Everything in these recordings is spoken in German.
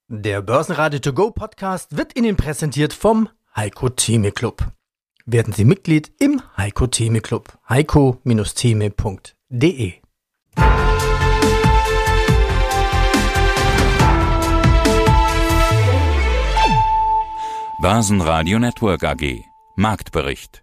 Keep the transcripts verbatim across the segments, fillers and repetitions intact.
Der Börsenradio To Go Podcast wird Ihnen präsentiert vom Heiko Theme Club. Werden Sie Mitglied im Heiko Theme Club. heiko Theme punkt de. Börsenradio Network A G. Marktbericht.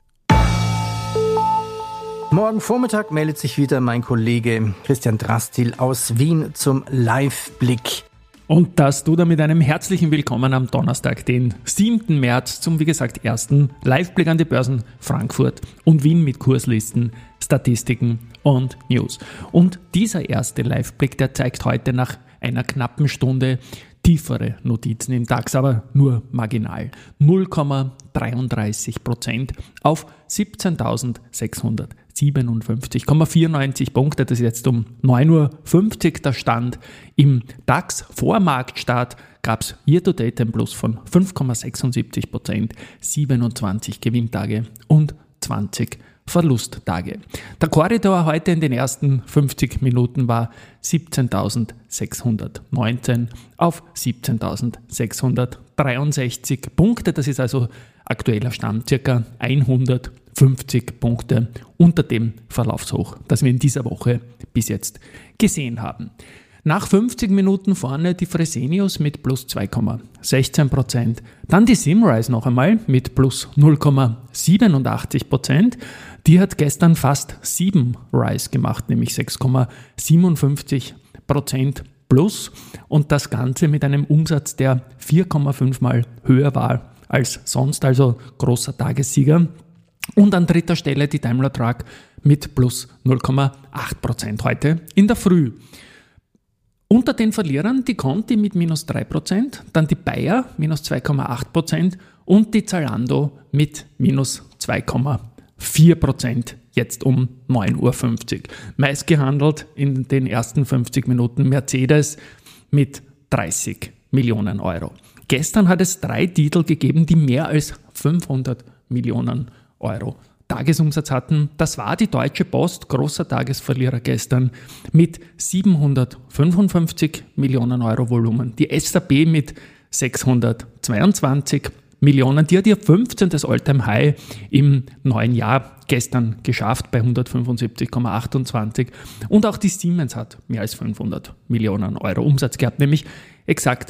Morgen Vormittag meldet sich wieder mein Kollege Christian Drastil aus Wien zum Live-Blick. Und das tut er mit einem herzlichen Willkommen am Donnerstag, den siebten März, zum wie gesagt ersten Live-Blick an die Börsen Frankfurt und Wien mit Kurslisten, Statistiken und News. Und dieser erste Live-Blick, der zeigt heute nach einer knappen Stunde tiefere Notizen im DAX, aber nur marginal. null Komma dreiunddreißig Prozent auf siebzehntausendsechshundertsiebenundfünfzig Komma vierundneunzig Punkte. Das ist jetzt um neun Uhr fünfzig der Stand. Im DAX vor Marktstart gab es year-to-date ein Plus von fünf Komma sechsundsiebzig Prozent, siebenundzwanzig Gewinntage und zwanzig Verlusttage. Der Korridor heute in den ersten fünfzig Minuten war siebzehntausendsechshundertneunzehn auf siebzehntausendsechshundertdreiundsechzig Punkte. Das ist also aktueller Stand, circa hundertfünfzig Punkte unter dem Verlaufshoch, das wir in dieser Woche bis jetzt gesehen haben. Nach fünfzig Minuten vorne die Fresenius mit plus zwei Komma sechzehn Prozent, dann die Symrise noch einmal mit plus null Komma siebenundachtzig Prozent. Die hat gestern fast sieben Rise gemacht, nämlich sechs Komma siebenundfünfzig Prozent plus, und das Ganze mit einem Umsatz, der vier Komma fünf Mal höher war als sonst, also großer Tagessieger. Und an dritter Stelle die Daimler Truck mit plus null Komma acht Prozent heute in der Früh. Unter den Verlierern die Conti mit minus drei Prozent, dann die Bayer minus zwei Komma acht Prozent und die Zalando mit minus zwei Komma vier Prozent jetzt um neun Uhr fünfzig. Meist gehandelt in den ersten fünfzig Minuten Mercedes mit dreißig Millionen Euro. Gestern hat es drei Titel gegeben, die mehr als fünfhundert Millionen Euro Tagesumsatz hatten. Das war die Deutsche Post, großer Tagesverlierer gestern, mit siebenhundertfünfundfünfzig Millionen Euro Volumen. Die S A P mit sechshundertzweiundzwanzig Millionen, die hat ihr fünfzehntes All-Time-High im neuen Jahr gestern geschafft bei hundertfünfundsiebzig Komma achtundzwanzig. Und auch die Siemens hat mehr als fünfhundert Millionen Euro Umsatz gehabt, nämlich exakt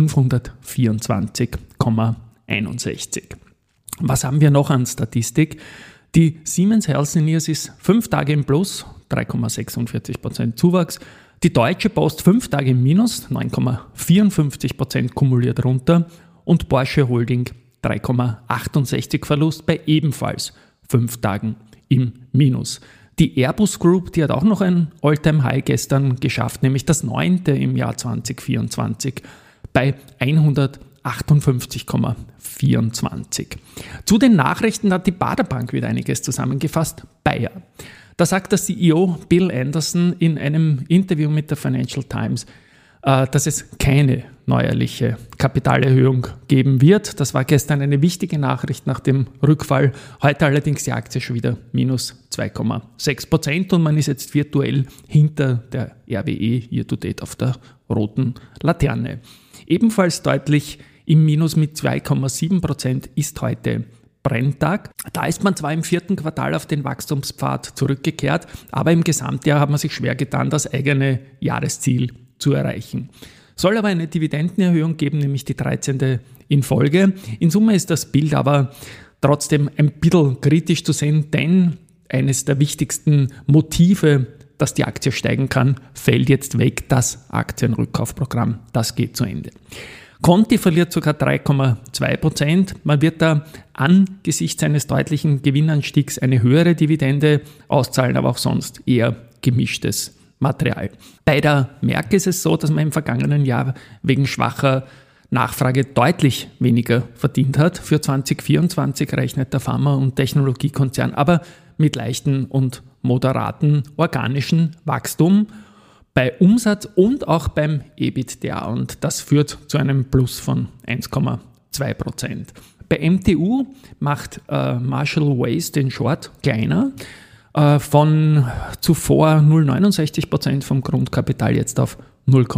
fünfhundertvierundzwanzig Komma einundsechzig. Was haben wir noch an Statistik? Die Siemens Healthineers ist fünf Tage im Plus, drei Komma sechsundvierzig Prozent Zuwachs. Die Deutsche Post fünf Tage im Minus, neun Komma vierundfünfzig Prozent kumuliert runter. Und Porsche Holding drei Komma achtundsechzig Verlust bei ebenfalls fünf Tagen im Minus. Die Airbus Group, die hat auch noch ein All-Time-High gestern geschafft, nämlich das neunte im Jahr zwanzig vierundzwanzig bei hundertachtundfünfzig Komma vierundzwanzig. Zu den Nachrichten hat die Baader Bank wieder einiges zusammengefasst. Bayer. Da sagt der C E O Bill Anderson in einem Interview mit der Financial Times, dass es keine neuerliche Kapitalerhöhung geben wird. Das war gestern eine wichtige Nachricht nach dem Rückfall. Heute allerdings die Aktie schon wieder minus zwei Komma sechs Prozent und man ist jetzt virtuell hinter der R W E year-to-date auf der roten Laterne. Ebenfalls deutlich im Minus mit zwei Komma sieben Prozent ist heute Brenntag. Da ist man zwar im vierten Quartal auf den Wachstumspfad zurückgekehrt, aber im Gesamtjahr hat man sich schwer getan, das eigene Jahresziel zu erreichen. Soll aber eine Dividendenerhöhung geben, nämlich die dreizehnte in Folge. In Summe ist das Bild aber trotzdem ein bisschen kritisch zu sehen, denn eines der wichtigsten Motive, dass die Aktie steigen kann, fällt jetzt weg. Das Aktienrückkaufprogramm, das geht zu Ende. Conti verliert sogar drei Komma zwei Prozent. Man wird da angesichts eines deutlichen Gewinnanstiegs eine höhere Dividende auszahlen, aber auch sonst eher gemischtes Material. Bei der Merck ist es so, dass man im vergangenen Jahr wegen schwacher Nachfrage deutlich weniger verdient hat. Für zwanzig vierundzwanzig rechnet der Pharma- und Technologiekonzern aber mit leichten und moderaten organischen Wachstum bei Umsatz und auch beim EBITDA, und das führt zu einem Plus von eins Komma zwei Prozent. Bei M T U macht äh, Marshall Wace den Short kleiner, äh, von zuvor null Komma neunundsechzig Prozent vom Grundkapital jetzt auf null Komma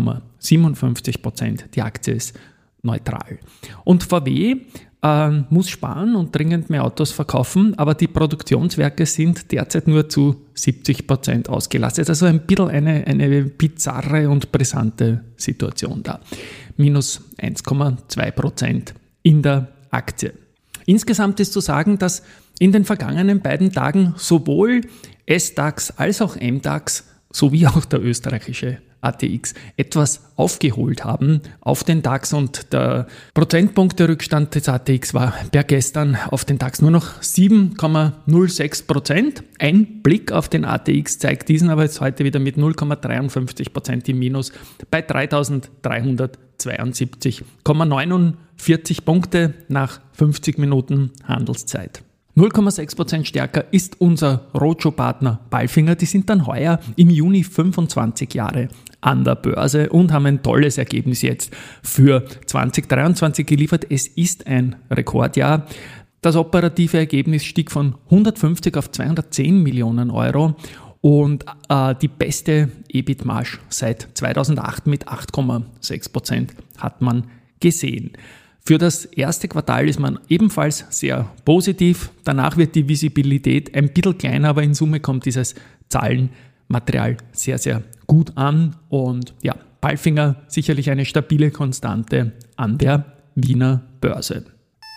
siebenundfünfzig Prozent. Die Aktie ist neutral. Und V W äh, muss sparen und dringend mehr Autos verkaufen, aber die Produktionswerke sind derzeit nur zu siebzig Prozent ausgelastet. Also ein bisschen eine, eine bizarre und brisante Situation da. Minus eins Komma zwei Prozent in der Aktie. Insgesamt ist zu sagen, dass in den vergangenen beiden Tagen sowohl S DAX als auch M DAX sowie auch der österreichische A T X etwas aufgeholt haben auf den DAX und der Prozentpunkterückstand des A T X war per gestern auf den DAX nur noch sieben Komma null sechs Prozent. Ein Blick auf den A T X zeigt diesen aber jetzt heute wieder mit null Komma dreiundfünfzig Prozent im Minus bei dreitausenddreihundertzweiundsiebzig Komma neunundvierzig Punkte nach fünfzig Minuten Handelszeit. null Komma sechs Prozent stärker ist unser Roadshow-Partner Palfinger. Die sind dann heuer im Juni fünfundzwanzig Jahre an der Börse und haben ein tolles Ergebnis jetzt für zwanzig dreiundzwanzig geliefert. Es ist ein Rekordjahr. Das operative Ergebnis stieg von hundertfünfzig auf zweihundertzehn Millionen Euro und äh, die beste E B I T-Marge seit zweitausendacht mit acht Komma sechs Prozent hat man gesehen. Für das erste Quartal ist man ebenfalls sehr positiv. Danach wird die Visibilität ein bisschen kleiner, aber in Summe kommt dieses Zahlenmaterial sehr, sehr gut an. Und ja, Palfinger sicherlich eine stabile Konstante an der Wiener Börse.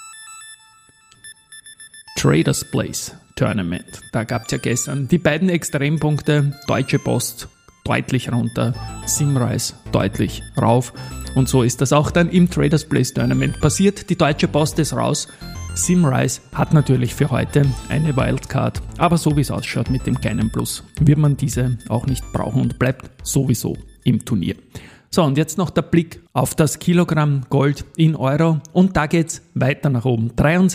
Traders Place Tournament. Da gab es ja gestern die beiden Extrempunkte. Deutsche Post deutlich runter, Simrise deutlich rauf. Und so ist das auch dann im Traders Place Tournament passiert. Die Deutsche Post ist raus. Simrise hat natürlich für heute eine Wildcard. Aber so wie es ausschaut mit dem kleinen Plus, wird man diese auch nicht brauchen und bleibt sowieso im Turnier. So, und jetzt noch der Blick auf das Kilogramm Gold in Euro. Und da geht es weiter nach oben.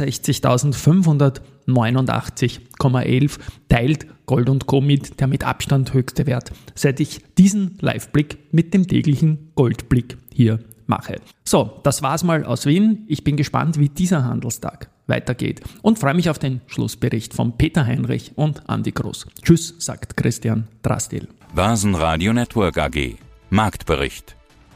dreiundsechzigtausendfünfhundertneunundachtzig Komma elf teilt Gold und Co. mit, der mit Abstand höchste Wert, seit ich diesen Live-Blick mit dem täglichen Goldblick hier mache. So, das war's mal aus Wien. Ich bin gespannt, wie dieser Handelstag weitergeht und freue mich auf den Schlussbericht von Peter Heinrich und Andi Groß. Tschüss, sagt Christian Drastil. Börsenradio Network A G. Marktbericht.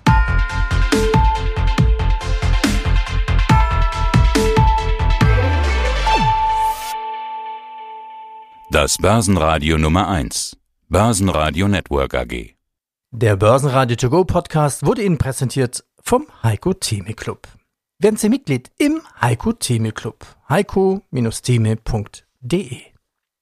Das Börsenradio Nummer eins. Börsenradio Network A G. Der Börsenradio To Go Podcast wurde Ihnen präsentiert vom Heiko Theme Club. Werden Sie Mitglied im Heiko Theme Club. heiko Bindestrich theme punkt de